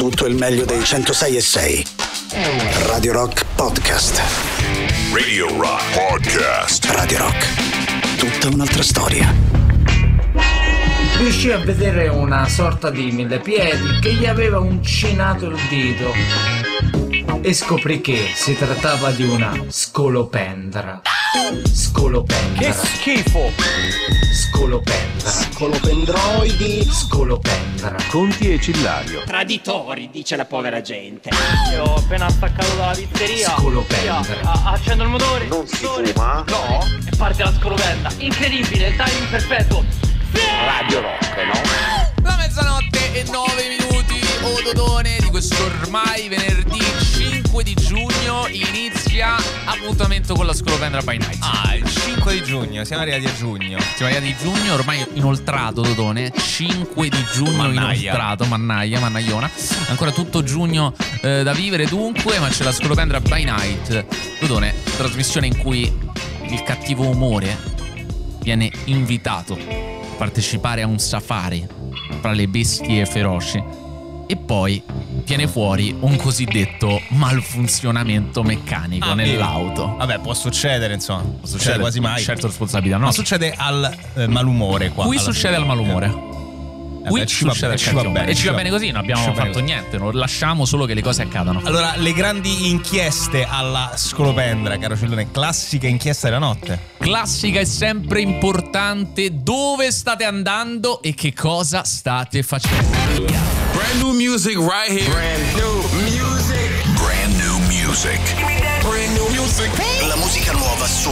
tutto il meglio dei 106.6. Radio Rock Podcast. Radio Rock Podcast. Radio Rock. Tutta un'altra storia. Riuscì a vedere una sorta di millepiedi che gli aveva uncinato il dito e scoprì che si trattava di una scolopendra. Scolopendra. Che schifo! Scolopendra. Scolopendroidi. Scolopendra. Conti e Cillario. Traditori, dice la povera gente. Io ho appena staccato dalla pizzeria. Scolopendra. Accendo il motore. Non si fuma? No. E parte la scolopendra. Incredibile, il timing perfetto. Radio Rock, no? La mezzanotte e 9 minuti, Dodone di questo ormai venerdì 5 di giugno inizia appuntamento con la Scolopendra by Night. Il 5 di giugno, siamo arrivati a giugno. Siamo arrivati a giugno, ormai inoltrato Dodone, 5 di giugno inoltrato, mannaiona. Ancora tutto giugno da vivere dunque, ma c'è la Scolopendra by Night. Dodone, trasmissione in cui il cattivo umore viene invitato a partecipare a un safari fra le bestie feroci e poi viene fuori un cosiddetto malfunzionamento meccanico nell'auto. Vabbè, può succedere, insomma. Può succedere quasi mai. Certo, responsabilità, no? Ma succede al malumore qua. Qui succede al malumore. Qui succede al cattivo. E ci va bene così, non abbiamo fatto niente, non lasciamo solo che le cose accadano. Allora, le grandi inchieste alla Scolopendra, caro Cellone, classica inchiesta della notte. Classica e sempre importante, dove state andando e che cosa state facendo. Brand new music right here. Brand new music. Brand new music. Brand new music. La musica nuova su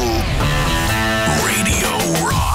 Radio Rock.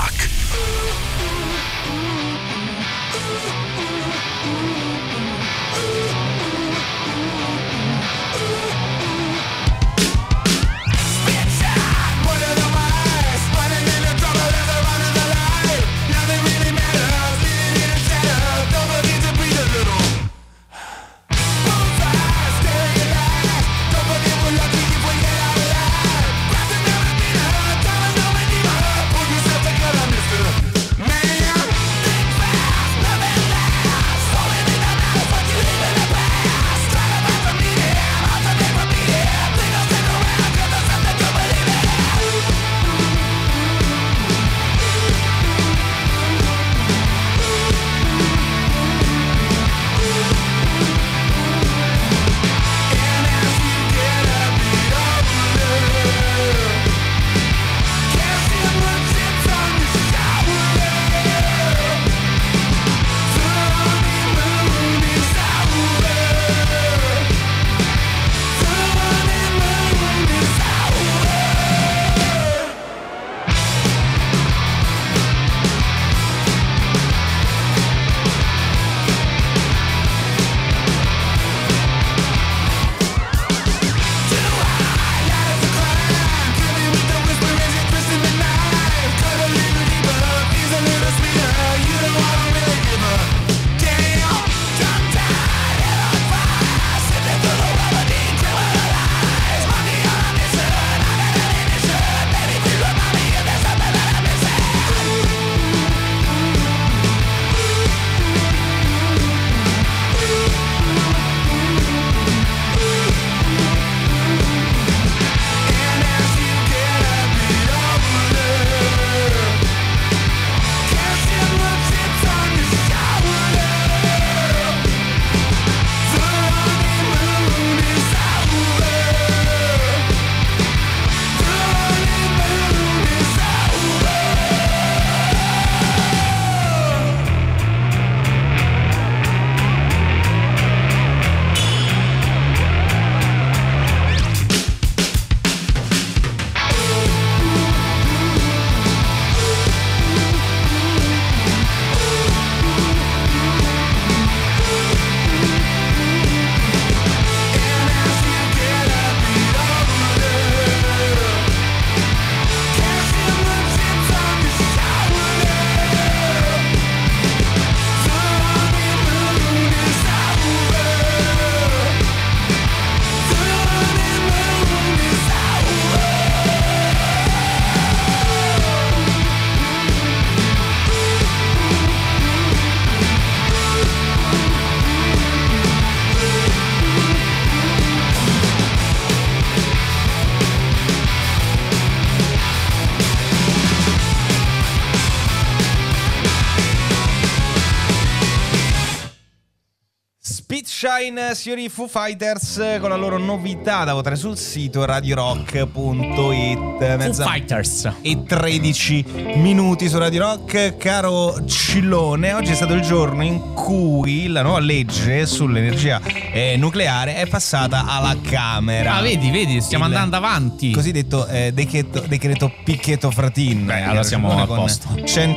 Pitchshine, signori Foo Fighters, con la loro novità da votare sul sito radiorock.it. Foo Fighters. E 13 minuti su Radio Rock. Caro Cillone, oggi è stato il giorno in cui la nuova legge sull'energia nucleare è passata alla Camera. Ah, vedi, stiamo andando avanti. Cosiddetto decreto Pichetto Fratin. Beh, allora siamo a posto.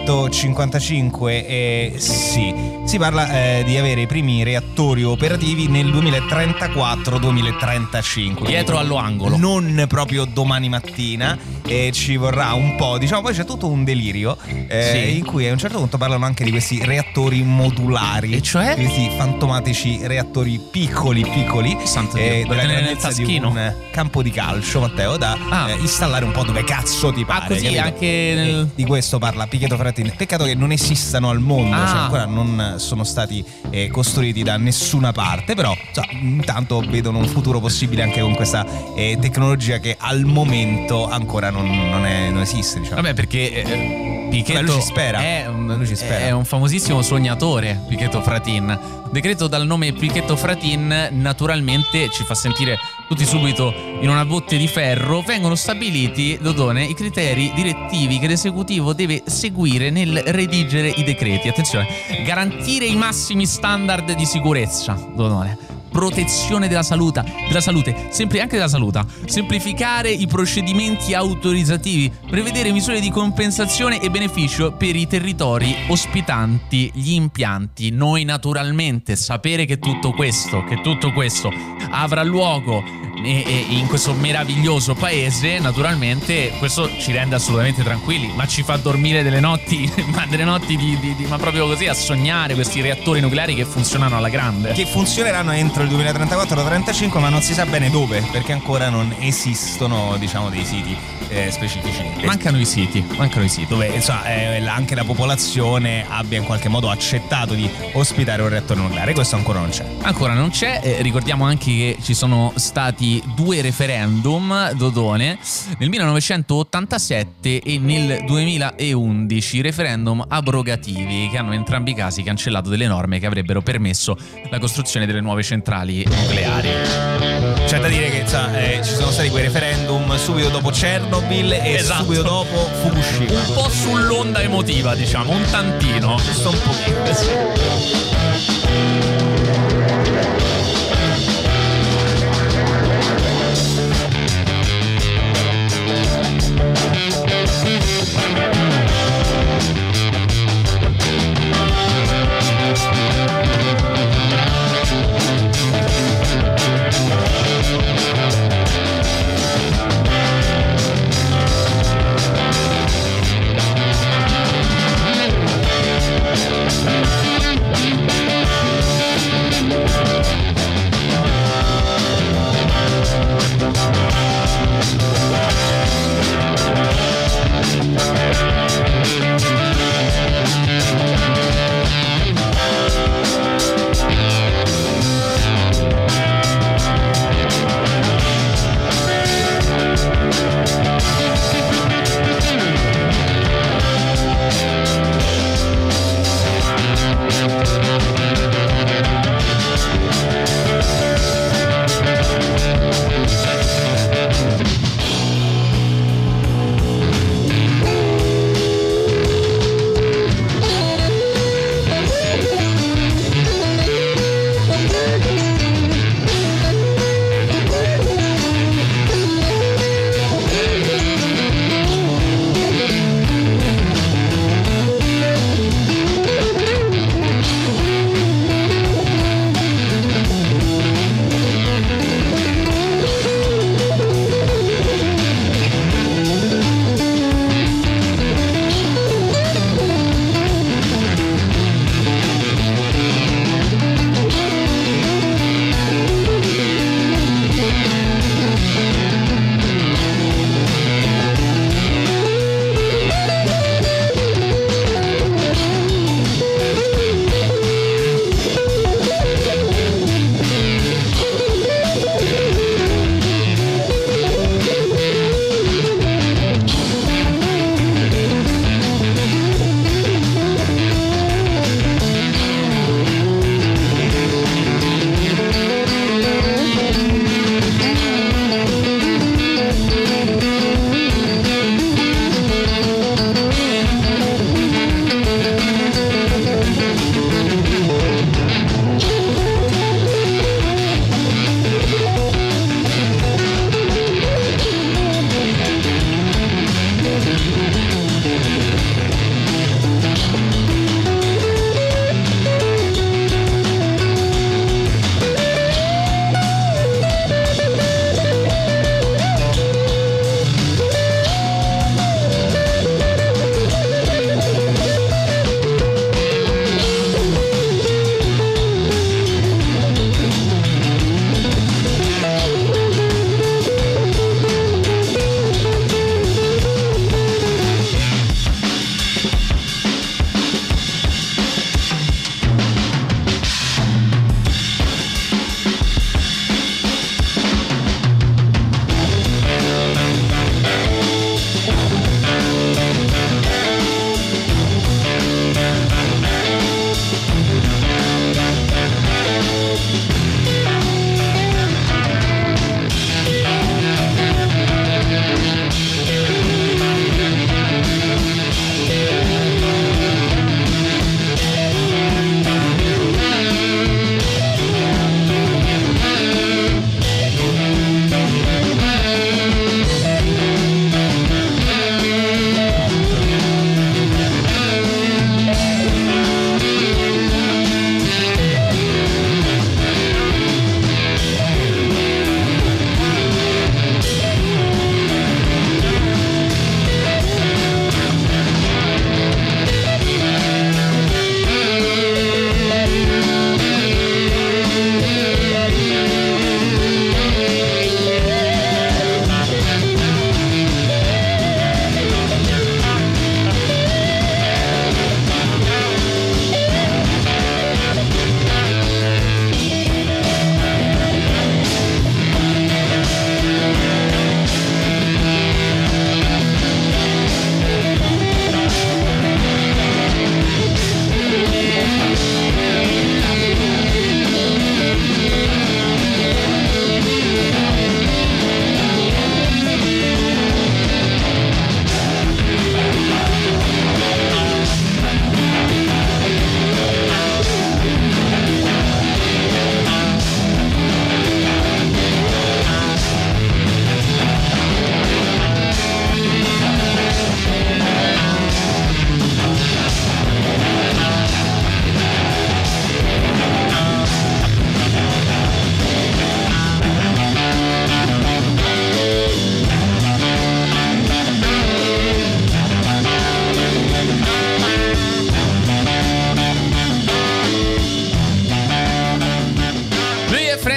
155, sì. Si parla di avere i primi reattori operativi nel 2034-2035. Dietro all'angolo. Non proprio domani mattina, ci vorrà un po', diciamo. Poi c'è tutto un delirio in cui a un certo punto parlano anche di questi reattori modulari. E cioè? Questi fantomatici reattori piccoli Santo Dio, della grandezza nel di un campo di calcio, Matteo, da installare un po' dove cazzo ti pare. Così capito? anche di questo parla Pichetto Fratin. Peccato che non esistano al mondo, cioè ancora non sono stati costruiti da nessuna parte, però intanto vedono un futuro possibile anche con questa tecnologia che al momento ancora non esiste, diciamo. Vabbè, perché Pichetto lui ci spera. È un famosissimo sognatore, Pichetto Fratin. Decreto dal nome Pichetto Fratin naturalmente ci fa sentire tutti subito in una botte di ferro. Vengono stabiliti, Dodone, i criteri direttivi che l'esecutivo deve seguire nel redigere i decreti. Attenzione, garantire i massimi standard di sicurezza, Dodone, protezione della salute, sempre anche della salute, semplificare i procedimenti autorizzativi, prevedere misure di compensazione e beneficio per i territori ospitanti gli impianti. Noi naturalmente sapere che tutto questo avrà luogo in questo meraviglioso paese, naturalmente questo ci rende assolutamente tranquilli, ma ci fa dormire delle notti ma proprio così, a sognare questi reattori nucleari che funzionano alla grande, che funzioneranno entro il 2034-35, ma non si sa bene dove, perché ancora non esistono, diciamo, dei siti specifici. Mancano i siti dove insomma, anche la popolazione abbia in qualche modo accettato di ospitare un reattore nucleare. Questo ancora non c'è. Ricordiamo anche che ci sono stati 2 referendum, Dodone, nel 1987 e nel 2011, referendum abrogativi che hanno in entrambi i casi cancellato delle norme che avrebbero permesso la costruzione delle nuove centrali nucleari. C'è da dire che ci sono stati quei referendum subito dopo Chernobyl e subito dopo Fukushima. Un po' sull'onda emotiva, diciamo, un tantino. Giusto un pochino.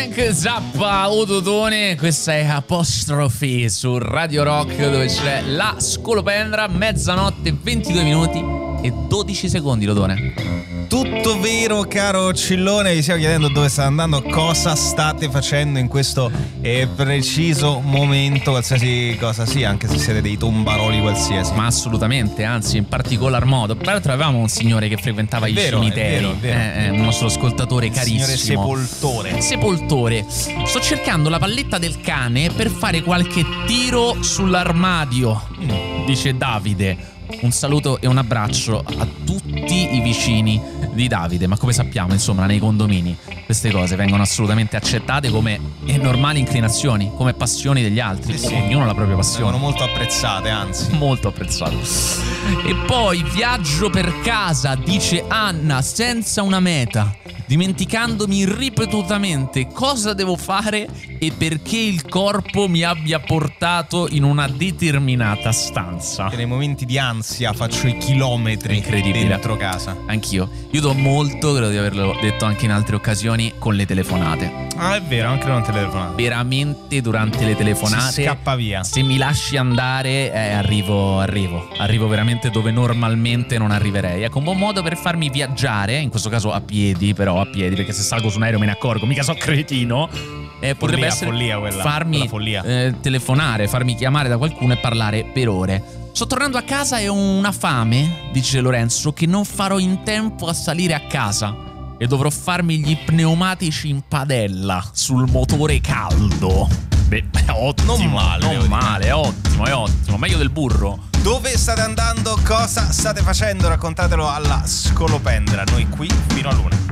Frank Zappa, Ododone, questa è Apostrofi su Radio Rock, dove c'è la scolopendra, mezzanotte 22 minuti e 12 secondi, Dodone. Tutto vero, caro Cillone, vi stiamo chiedendo dove state andando, cosa state facendo in questo preciso momento, qualsiasi cosa sia, anche se siete dei tombaroli qualsiasi. Ma assolutamente, anzi in particolar modo. Peraltro avevamo un signore che frequentava i cimiteri, è vero. Un nostro ascoltatore carissimo. Signore Sepoltore. Sto cercando la palletta del cane per fare qualche tiro sull'armadio, dice Davide. Un saluto e un abbraccio a tutti i vicini di Davide. Ma come sappiamo, insomma, nei condomini queste cose vengono assolutamente accettate come normali inclinazioni, come passioni degli altri. Sì. Ognuno ha la propria passione. Vengono molto apprezzate, anzi. Molto apprezzato. E poi viaggio per casa, dice Anna, senza una meta, dimenticandomi ripetutamente cosa devo fare e perché il corpo mi abbia portato in una determinata stanza. E nei momenti di ansia faccio i chilometri incredibile dentro casa. Anch'io. Io do molto, credo di averlo detto anche in altre occasioni, con le telefonate. Ah, è vero, anche durante le telefonate. Veramente durante le telefonate si scappa via. Se mi lasci andare arrivo veramente dove normalmente non arriverei. Ecco, un buon modo per farmi viaggiare, in questo caso a piedi, perché se salgo su un aereo me ne accorgo, mica so cretino. Potrebbe essere farmi telefonare, farmi chiamare da qualcuno e parlare per ore. Sto tornando a casa e ho una fame, dice Lorenzo, che non farò in tempo a salire a casa e dovrò farmi gli pneumatici in padella sul motore caldo. Beh, è ottimo. Non male, è ottimo. Meglio del burro. Dove state andando? Cosa state facendo? Raccontatelo alla scolopendra. Noi qui fino all'1.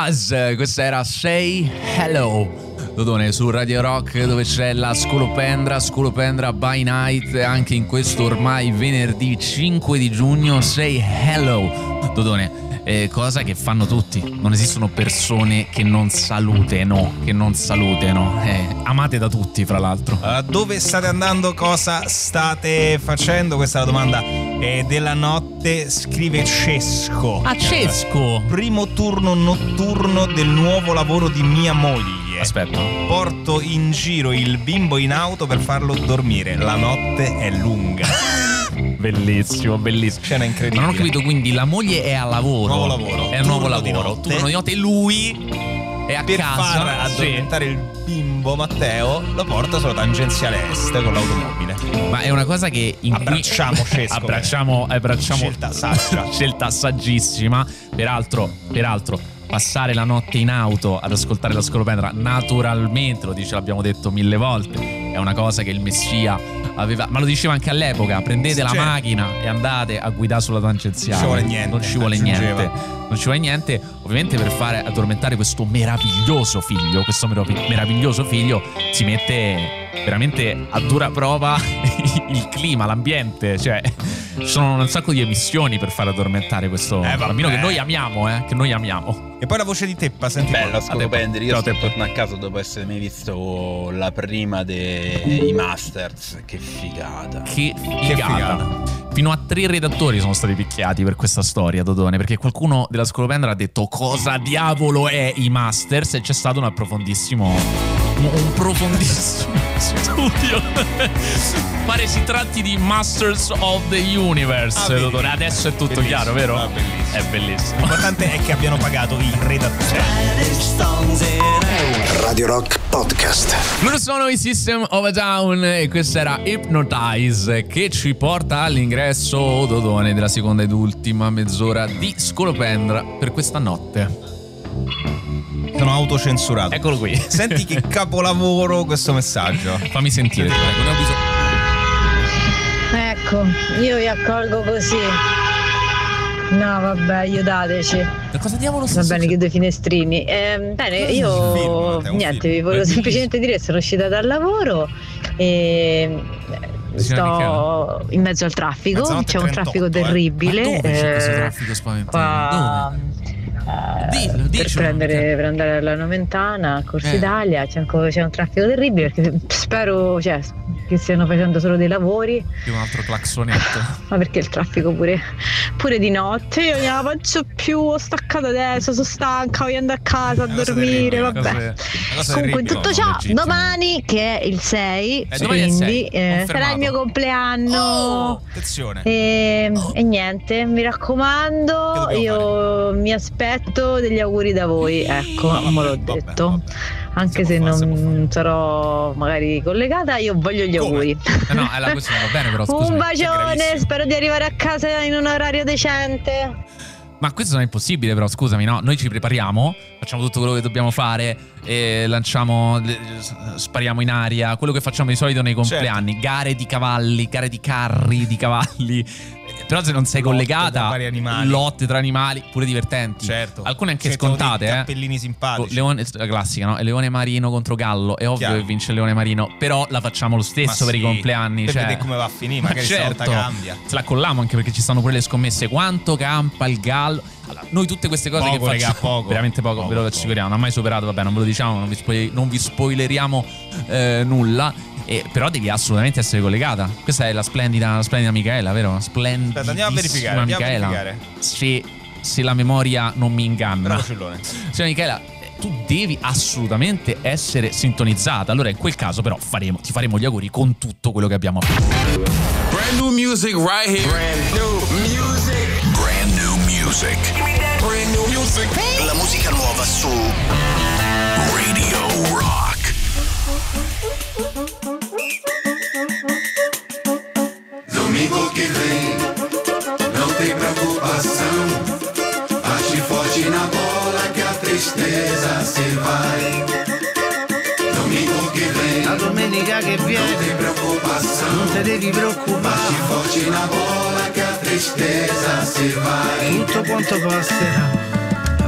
Hypnotize, questa era Say Hello. Dodone su Radio Rock, dove c'è la Scolopendra by Night, anche in questo ormai venerdì 5 di giugno. Say Hello, Dodone. Cosa che fanno tutti. Non esistono persone che non saluteno. Amate da tutti, fra l'altro. Dove state andando? Cosa state facendo? Questa è la domanda della notte. Scrive Cesco. Cesco. Primo turno notturno del nuovo lavoro di mia moglie. Aspetta. Porto in giro il bimbo in auto per farlo dormire. La notte è lunga. Bellissimo. Scena incredibile. Ma non ho capito, quindi la moglie è a lavoro. Nuovo lavoro. È un nuovo lavoro. Turno di notte e lui è a per casa. Per far addormentare il bimbo Matteo lo porta sulla tangenziale est con l'automobile. Ma è una cosa che abbracciamo Cesco. Abbracciamo Scelta saggia. Scelta saggissima. Peraltro passare la notte in auto ad ascoltare la Scolopendra, naturalmente, lo dice, l'abbiamo detto 1000 volte, è una cosa che il Messia aveva, ma lo diceva anche all'epoca: prendete la macchina e andate a guidare sulla tangenziale. Non ci vuole niente. Ovviamente per fare addormentare questo meraviglioso figlio, si mette veramente a dura prova il clima, l'ambiente, cioè ci sono un sacco di emissioni per far addormentare questo bambino che noi amiamo. E poi la voce di Teppa, senti. Bella Scolopendra, io sto tornando a casa dopo essere mai visto la prima dei Masters. Che figata. Fino a 3 redattori sono stati picchiati per questa storia, Dodone, perché qualcuno della Scolopendra ha detto cosa diavolo è i Masters, e c'è stato un profondissimo studio. Pare si tratti di Masters of the Universe, Dodone. Adesso è tutto chiaro, vero? Bellissimo. È bellissimo. L'importante è che abbiano pagato i redattori. Radio Rock Podcast. Loro sono i System of a Down e questa era Hypnotize, che ci porta all'ingresso, Dodone, della seconda ed ultima mezz'ora di Scolopendra per questa notte. Sono autocensurato. Eccolo qui. Senti che capolavoro questo messaggio. Fammi sentire, prego. Ne ho bisogno. Ecco, io vi accolgo così. No, vabbè, aiutateci. Da cosa diavolo va bene, chiudo i finestrini. Bene, io niente, vi volevo semplicemente dire che sono uscita dal lavoro e sto in mezzo al traffico. C'è un traffico terribile. Ma dove c'è questo traffico spaventoso? Per andare alla Nomentana, a Corso Italia, c'è un traffico terribile, perché spero che stiano facendo solo dei lavori. Un altro claxonetto. Ma perché il traffico pure di notte? Io non la faccio più, ho staccato adesso, sono stanca, voglio andare a casa a dormire, vabbè. Comunque in tutto ciò, domani che è il 6, quindi sarà il mio compleanno. Attenzione. E niente, mi raccomando, io mi aspetto degli auguri da voi, ecco, me l'ho detto. Anche se non sarò magari collegata, io voglio gli auguri. No, questo non va bene, però scusami. Un bacione, spero di arrivare a casa in un orario decente. Ma questo non è impossibile, però scusami, no? Noi ci prepariamo, facciamo tutto quello che dobbiamo fare, lanciamo, spariamo in aria, quello che facciamo di solito nei compleanni, gare di cavalli, gare di carri di cavalli. Però se non sei collegata, lotte tra animali, pure divertenti. Certo. Alcune anche scontate, cappellini simpatici. Leone, la classica, no? Leone marino contro gallo. È ovvio che vince il leone marino, però la facciamo lo stesso per i compleanni. Per vedere come va a finire, magari stavolta cambia. Se la colliamo anche perché ci stanno pure le scommesse. Quanto campa il gallo? Allora, noi tutte queste cose poco, che facciamo, poco, veramente poco, ve lo assicuriamo. Non ha mai superato, vabbè, non ve lo diciamo, non vi spoileriamo nulla. Però devi assolutamente essere collegata. Questa è la splendida Micaela, vero? Splendida. Aspetta, andiamo a verificare. Se la memoria non mi inganna. Signora Micaela, tu devi assolutamente essere sintonizzata. Allora in quel caso però ti faremo gli auguri con tutto quello che abbiamo fatto. Brand new music right here. Brand new music. La musica nuova su Radio Rock. Domingo que vem, não tem preocupação. Bate forte na bola que a tristeza se vai. Domingo que vem, la domenica che viene, non tem preocupação. Non te devi preoccupare. Bate forte na bola que a tristeza se vai. Tutto quanto passerà.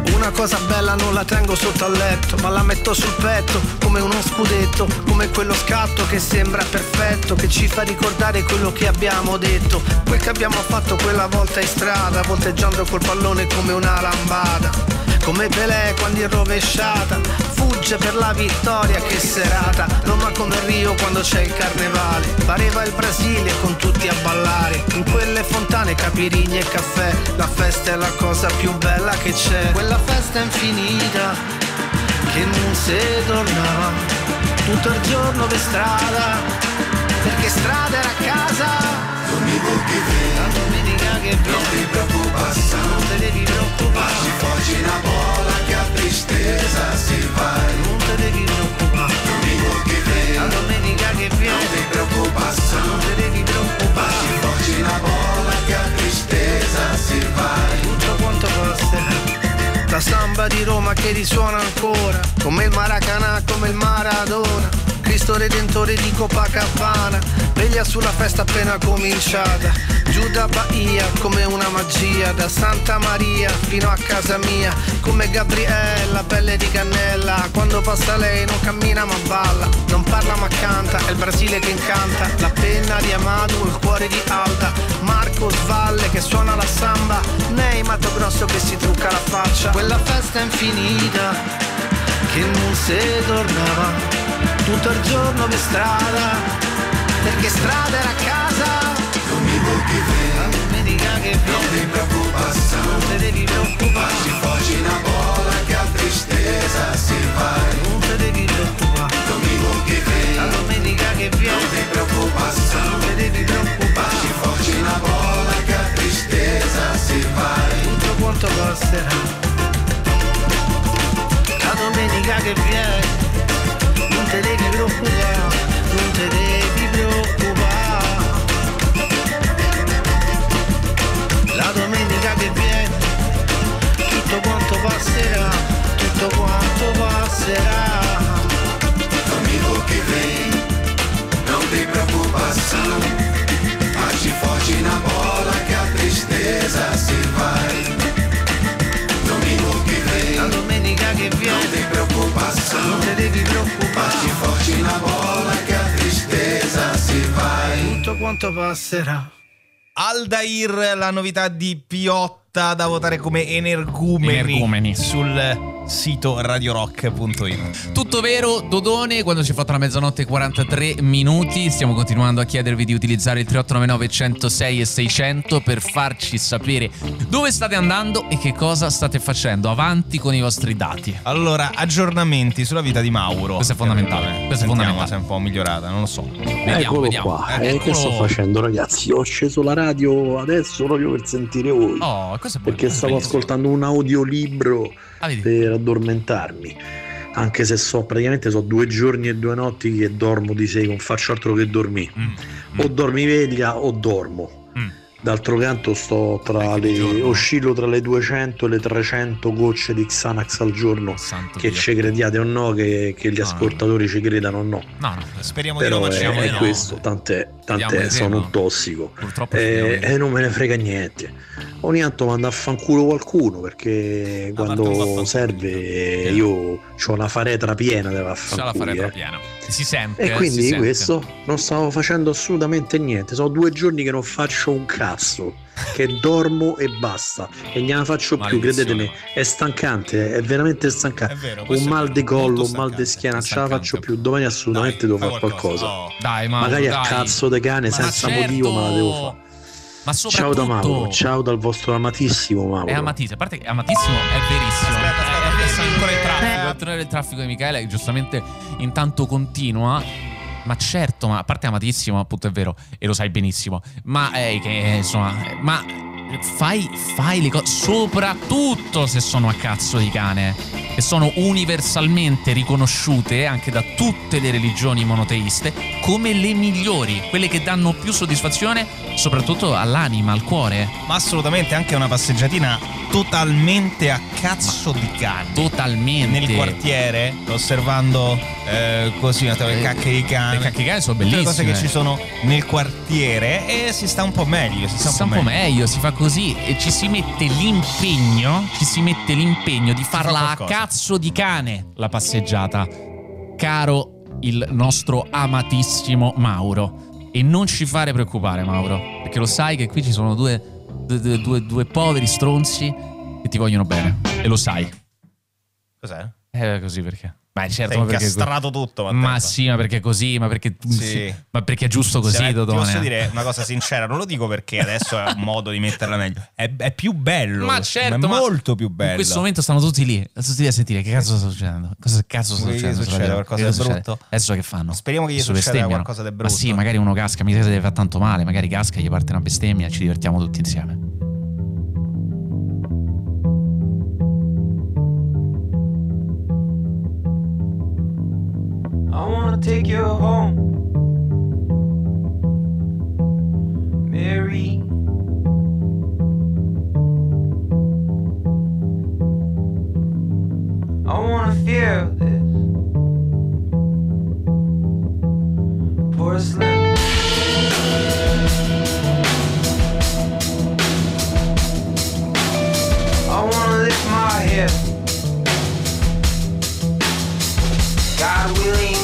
Una cosa bella non la tengo sotto al letto, ma la metto sul petto come uno scudetto, come quello scatto che sembra perfetto, che ci fa ricordare quello che abbiamo detto, quel che abbiamo fatto quella volta in strada, volteggiando col pallone come una lambada, come Pelé quando in rovesciata fugge per la vittoria. Che serata, Roma come Rio quando c'è il carnevale, pareva il Brasile con tutti a ballare, in quelle fontane caipirinha e caffè, la festa è la cosa più bella che c'è, quella festa infinita che non si tornava, tutto il giorno per strada, perché strada era casa. Domingo que vem, la domenica che viene, não tem preocupação, non te devi preoccupare, bate forte na bola que a tristeza se vai. non te devi preoccupare. Domingo que vem, La domenica che viene, não tem preocupação, non te devi preoccupare, bate forte na bola que a tristeza se vai. tutto quanto passerà. La samba di Roma che risuona ancora, come il Maracanã, come il Maradona, Cristo Redentore di Copacabana, veglia sulla festa appena cominciata, giù da Bahia come una magia, da Santa Maria fino a casa mia, come Gabriella, pelle di cannella, quando passa lei non cammina ma balla, non parla ma canta, è il Brasile che incanta, la penna di Amado, il cuore di Alda, Marcos Valle che suona la samba, Ney Mato Grosso che si trucca la faccia, quella festa infinita che non si tornava, tutto il giorno per strada, perché strada era casa. Domingo que vem, la domenica che não tem viene, preocupação, non te devi preoccupare, bate forte na bola que a tristeza se vai. non te devi preoccupare. Domingo que vem, La domenica che viene, não tem preocupação, non te devi preoccupare, bate forte na bola que a tristeza se vai. tutto quanto passerà. La domenica che viene, non te devi preoccupare, non te devi preoccupare. La domenica che viene, tutto quanto passerà, tutto quanto passerà. Domingo que vem, não tem preocupação, bate forte na bola que a tristeza se vai. Domingo que vem, La domenica che não viene, tem preocupação, non te devi preoccupare, bate forte na bola que a tristeza se vai. tutto quanto passerà. Aldair, la novità di Piotta da votare come Energumeni. Sul sito radiorock.it. Tutto vero, Dodone, quando ci è fatta la mezzanotte e 43 minuti stiamo continuando a chiedervi di utilizzare il 3899 106 e 600 per farci sapere dove state andando e che cosa state facendo. Avanti con i vostri dati. Allora, aggiornamenti sulla vita di Mauro. Questo è fondamentale. Questo è fondamentale. Se è un po' migliorata, non lo so. Eccolo qua. Che sto facendo, ragazzi? Ho acceso la radio adesso proprio per sentire voi. Oh, questo è buono, perché stavo ascoltando un audiolibro vedi? per addormentarmi. Anche se praticamente so 2 giorni e 2 notti che dormo di sera, non faccio altro che dormire. O dormi veglia o dormo. D'altro canto sto oscillo tra le 200 e le 300 gocce di Xanax al giorno. Che Dio. ci crediate o no, che gli ascoltatori ci credano o no. No, speriamo però di no, è questo, tant'è sono un tossico e non me ne frega niente. Ogni tanto mando a fanculo qualcuno, perché quando serve io ho una faretra piena da vaffanculo. C'ha la faretra piena. Si sente. E quindi si di sente. questo non stavo facendo assolutamente niente. Sono 2 giorni che non faccio un cazzo, che dormo e basta, e non la faccio più, credetemi. È stancante, è veramente stancante. Un mal di collo, un mal di schiena, non ce la faccio più. Domani assolutamente devo fare qualcosa. Dai, Mauro, magari a dai. cazzo di cane, senza motivo, ma la devo fare. Ma Ciao da Mauro, ciao dal vostro amatissimo Mauro. È amatissimo, a parte che amatissimo è verissimo. Adesso ancora il traffico, il tunnel del traffico di Michele, che giustamente intanto continua. Ma certo, ma a parte amatissimo, appunto è vero, e lo sai benissimo. Ma che insomma, ma fai le cose, soprattutto se sono a cazzo di cane, che sono universalmente riconosciute anche da tutte le religioni monoteiste come le migliori, quelle che danno più soddisfazione soprattutto all'anima, al cuore. Ma assolutamente, anche una passeggiatina totalmente a cazzo di cane. Totalmente. Nel quartiere, osservando così le cacche di cane. Le cacche di cane sono bellissime. Le cose che ci sono nel quartiere, e si sta un po' meglio. Si sta un po' meglio, si fa così e ci si mette l'impegno di farla a cazzo di cane la passeggiata, caro il nostro amatissimo Mauro. E non ci fare preoccupare, Mauro, perché lo sai che qui ci sono due poveri stronzi che ti vogliono bene, e lo sai. Cos'è? Così perché? Beh, certo, sei incastrato tutto, Matteo. Ma sì, ma perché così, ma perché ma perché è giusto così, Dodone. Ti posso dire una cosa sincera, non lo dico perché adesso è un modo di metterla meglio. È più bello. Ma certo, è molto più bello. In questo momento stanno tutti lì a sentire che cazzo sta succedendo. Cosa cazzo sta succedendo? Succede qualcosa di brutto. Adesso che fanno? Speriamo che gli succeda qualcosa di brutto. Ma sì, magari uno casca, mi deve fare tanto male, magari casca, gli parte una bestemmia, ci divertiamo tutti insieme. I wanna take you home, Mary. I wanna feel this porcelain. I wanna lift my head, God willing.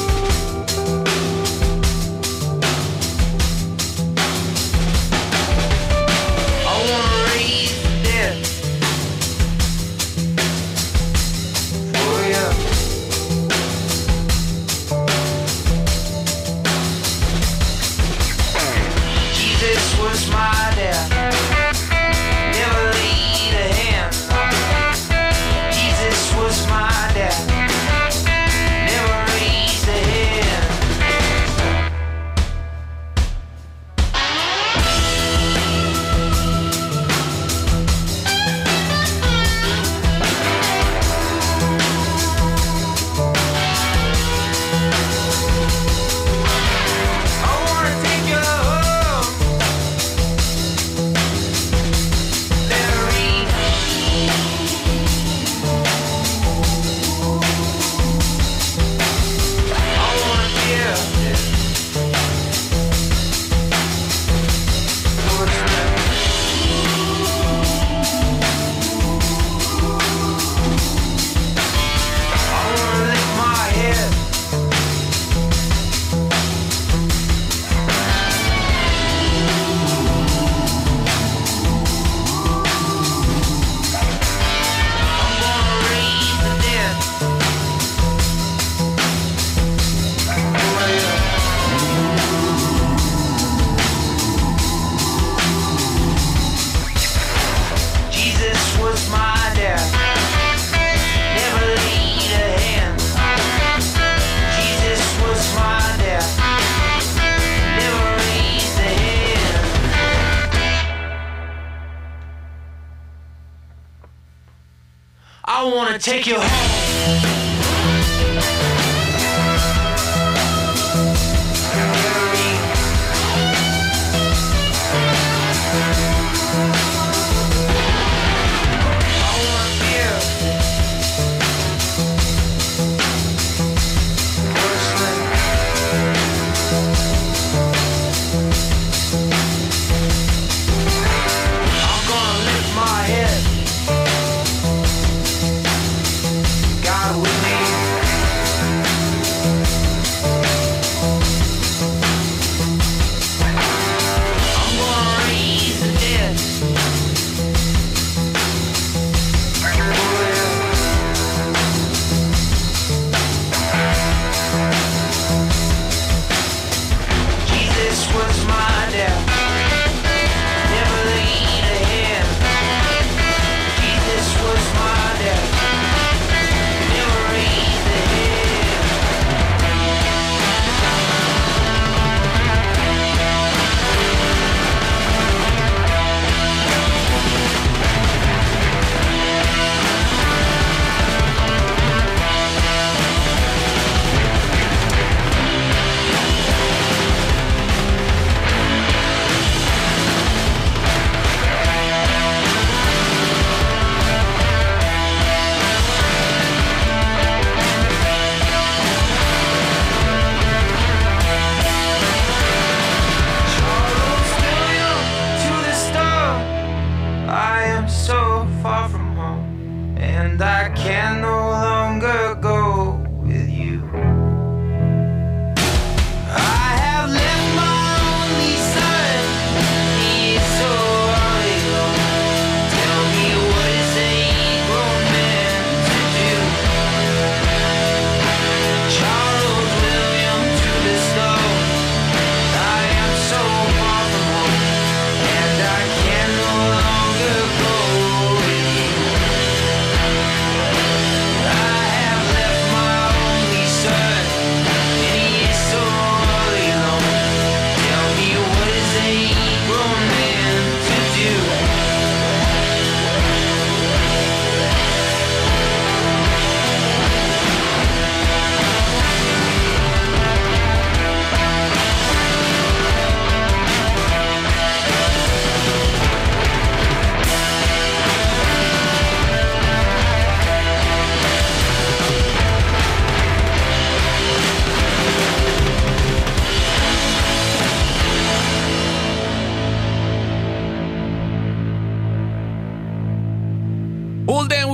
I wanna take you home. God will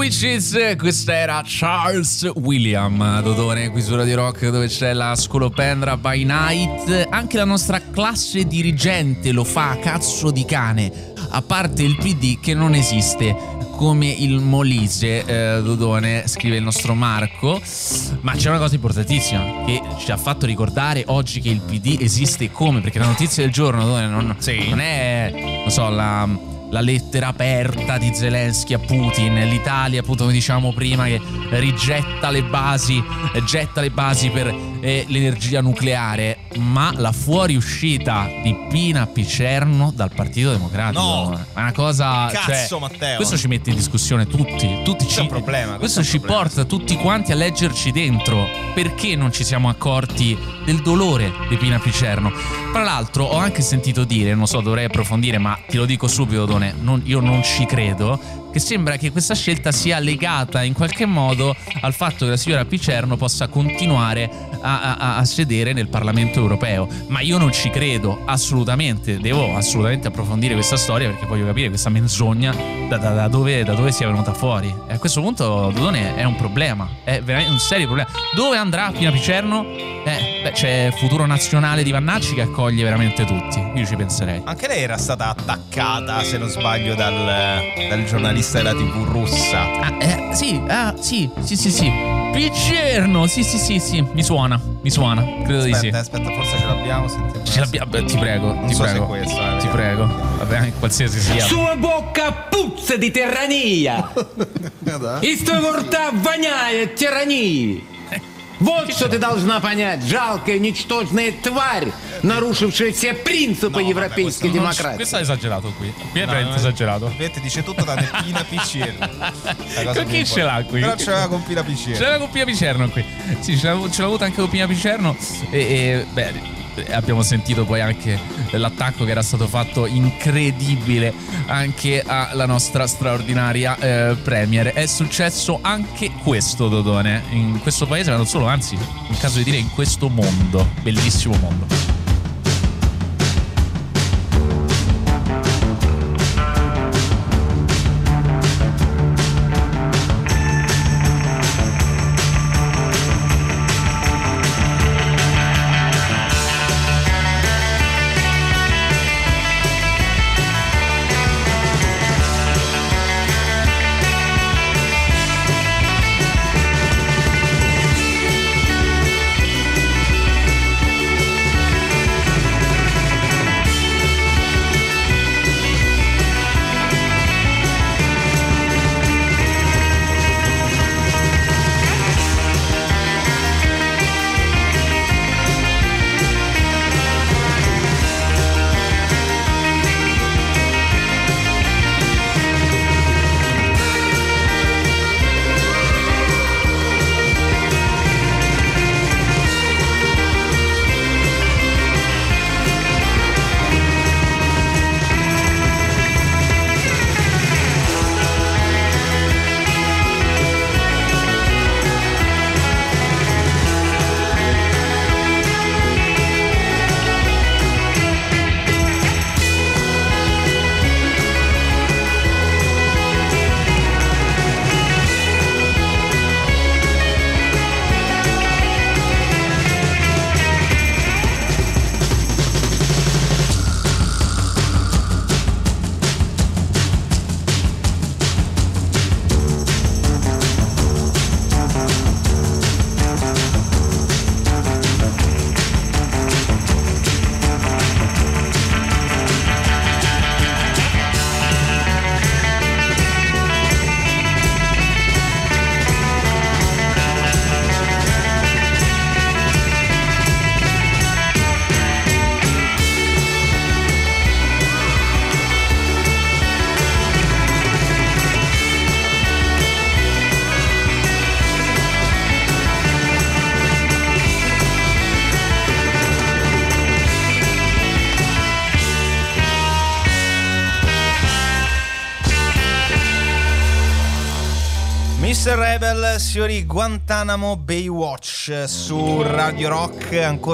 Witches, questa era Charles William, Dodone, qui su Radio Rock, dove c'è la scolopendra by night. Anche la nostra classe dirigente lo fa a cazzo di cane, a parte il PD che non esiste, come il Molise, Dodone, scrive il nostro Marco. Ma c'è una cosa importantissima che ci ha fatto ricordare oggi che il PD esiste come, perché la notizia del giorno, Dodone, non è, non so, la lettera aperta di Zelensky a Putin, l'Italia, appunto, come diciamo prima, che getta le basi per l'energia nucleare, ma la fuoriuscita di Pina Picerno dal Partito Democratico. No, è una cosa, cazzo, Matteo. Questo ci mette in discussione tutti c'è un problema. Questo ci porta tutti quanti a leggerci dentro. Perché non ci siamo accorti del dolore di Pina Picerno? Tra l'altro ho anche sentito dire, non so, dovrei approfondire, ma ti lo dico subito, Done, io non ci credo, che sembra che questa scelta sia legata in qualche modo al fatto che la signora Picerno possa continuare a sedere nel Parlamento europeo. Ma io non ci credo assolutamente, devo assolutamente approfondire questa storia, perché voglio capire questa menzogna da dove sia venuta fuori. E a questo punto, Dodone, è un problema, è veramente un serio problema. Dove andrà Pina Picerno? C'è Futuro Nazionale di Vannacci che accoglie veramente tutti. Io ci penserei. Anche lei era stata attaccata, se non sbaglio, dal giornalista della TV russa. Sì. Picerno, sì. Mi suona. Credo di sì. Aspetta, forse ce l'abbiamo. Ce l'abbiamo. Ti prego. Ti prego. Vabbè, qualsiasi sia. Sua bocca puzza di tirania. Из твоего рта воняет тирании. Вот что ты должна понять, жалкая, ничтожная тварь, naruscivшая все принципы европейской демократии. Questo è esagerato qui è veramente esagerato. Vedete, dice tutto da Pina Picerno. Con chi ce l'ha qui? Però ce l'aveva con Pina Picerno. Ce l'aveva con Pina Picerno qui. Sì, ce l'ha avuta anche con Pina Picerno. Beh, abbiamo sentito poi anche l'attacco che era stato fatto incredibile anche alla nostra straordinaria premier. È successo anche questo, Dodone, in questo paese, ma non solo, anzi, in caso di dire in questo mondo, bellissimo mondo. Mr. Rebel, signori, Guantanamo Baywatch su Radio Rock. Ancora un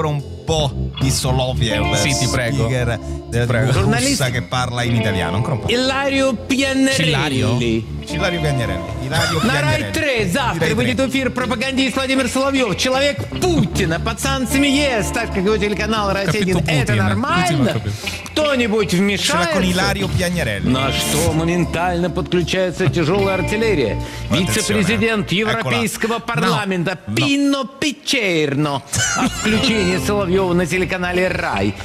po' di Soloviev. Sì, ti prego. Speaker della russa che parla in italiano. Ancora un po'. Ilario Piagnarelli. Ilario Piagnarelli. На Рай-3 завтра будет эфир пропагандист Владимир Соловьев. Человек Путина. Пацан смеется, так как его телеканал «Россия-1». Это нормально? Кто-нибудь вмешается? Con Ilario Piagnarelli. На что моментально подключается тяжелая артиллерия. Вице-президент Европейского парламента Пинно Пичерно о включении Соловьева на телеканале «Рай».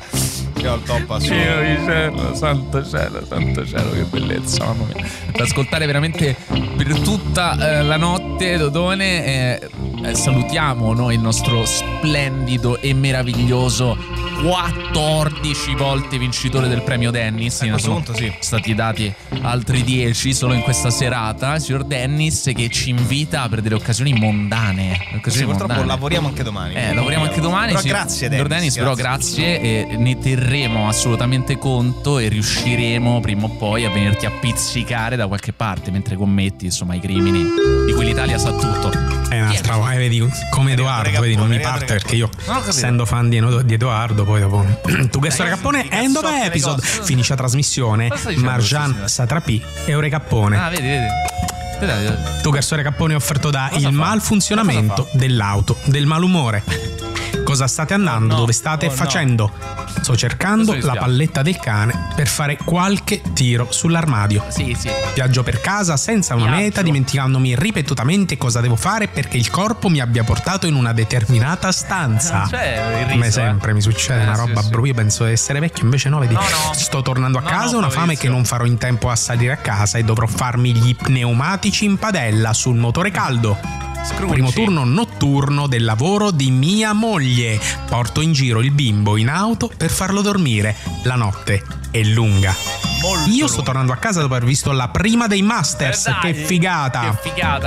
Santo cielo, che bellezza, mamma mia. Da ascoltare veramente per tutta la notte, Dodone. Salutiamo noi il nostro splendido e meraviglioso 14 volte vincitore del premio Dennis. Ne sono stati dati altri 10 solo in questa serata. Signor Dennis, che ci invita per delle occasioni mondane. Purtroppo lavoriamo anche domani. Lavoriamo anche domani. Però grazie, signor Dennis, però grazie, e ne terremo assolutamente conto e riusciremo prima o poi a venirti a pizzicare da qualche parte mentre commetti, insomma, i crimini di cui l'Italia sa tutto. È un'altra, vedi, come Edoardo, vedi, non mi parte perché io, essendo fan di Edoardo, poi dopo tu che storia Cappone, end of episode, finisce la trasmissione, Marjan Satrapi e Ore Cappone. Vedi. Tu che storia Cappone è offerto da il malfunzionamento dell'auto, del malumore. Cosa state andando? Dove state facendo? Sto cercando la palletta del cane per fare qualche tiro sull'armadio. Sì. Viaggio per casa senza una meta, dimenticandomi ripetutamente cosa devo fare perché il corpo mi abbia portato in una determinata stanza. Come sempre mi succede una roba brutta. Io penso di essere vecchio, invece no, vedi. No. Sto tornando a casa, una fame che non farò in tempo a salire a casa e dovrò farmi gli pneumatici in padella sul motore caldo. Primo turno notturno del lavoro di mia moglie. Porto in giro il bimbo in auto per farlo dormire. La notte è lunga. Io sto tornando a casa dopo aver visto la prima dei Masters. Che figata!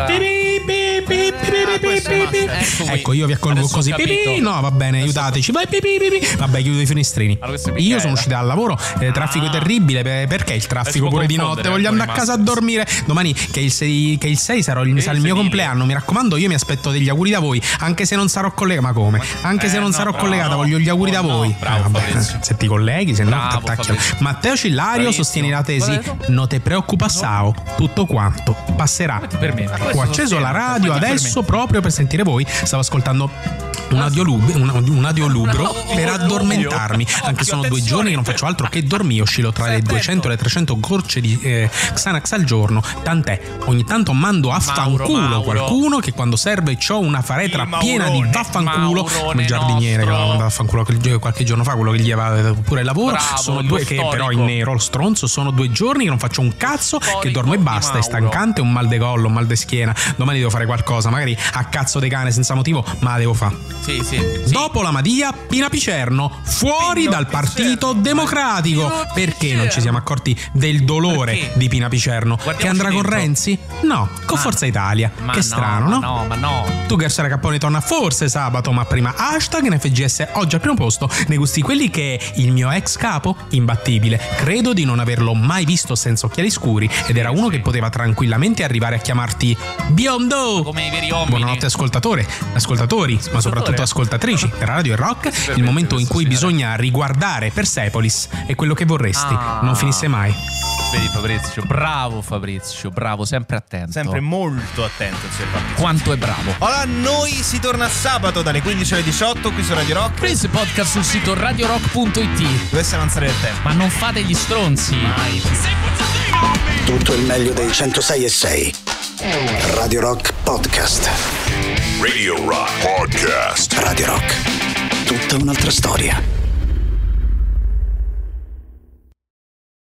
Ecco, io vi accolgo così. No, va bene, aiutateci. Vabbè, chiudo i finestrini. Io sono uscita dal lavoro, traffico terribile. Perché il traffico pure di notte? Voglio andare a casa a dormire. Domani, che il 6 sarà il mio compleanno. Mi raccomando, io mi aspetto degli auguri da voi, anche se non sarò collegata. Ma come? Anche se non sarò collegata, voglio gli auguri da voi. Vabbè, se ti colleghi, se no ti attacchi. Matteo Cillario sostiene la tesi: non te preoccupa, Sao, tutto quanto passerà. Per me. Ho acceso la radio adesso proprio per sentire voi. Stavo ascoltando un audiolibro per addormentarmi. Anche sono 2 giorni che non faccio altro che dormire. Oscillo tra le 200 e le 300 gocce di Xanax al giorno. Tant'è, ogni tanto mando a fanculo qualcuno che quando serve c'ho una faretra piena di vaffanculo, come il giardiniere che l'aveva mandato a fanculo qualche giorno fa, quello che gli aveva dato pure il lavoro. Sono 2 che però in nero, lo stronzo. Sono 2 giorni che non faccio un cazzo, che dormo e basta. È stancante, un mal de collo, un mal de schiena. Domani devo fare qualcosa, magari a cazzo di cane senza motivo, ma la devo fare. Sì. Dopo la Madia, Pina Picerno fuori dal Partito Democratico. Perché non ci siamo accorti del dolore di Pina Picerno? Che andrà con Renzi? No, con Forza Italia. Che strano, no? Ma no. Tu che sarà Cappone torna forse sabato, ma prima hashtag NFGS oggi al primo posto nei gusti quelli che il mio ex capo, imbattibile. Credo di non averlo mai visto senza occhiali scuri ed era uno che poteva tranquillamente arrivare a chiamarti biondo. Come i veri uomini. Buonanotte ascoltatori, ma soprattutto ascoltatrici. Radio e Rock, il momento in cui bisogna riguardare Persepolis è quello che vorresti non finisse mai. Vedi Fabrizio, bravo, sempre attento. Sempre molto attento, Fabrizio. Quanto è bravo. Allora, noi si torna sabato dalle 15 alle 18 qui su Radio Rock. Prese podcast sul sito radiorock.it. Dovesse avanzare il tempo. Ma non fate gli stronzi. Mai. Tutto il meglio dei 106.6. Radio Rock Podcast. Radio Rock Podcast. Radio Rock. Tutta un'altra storia.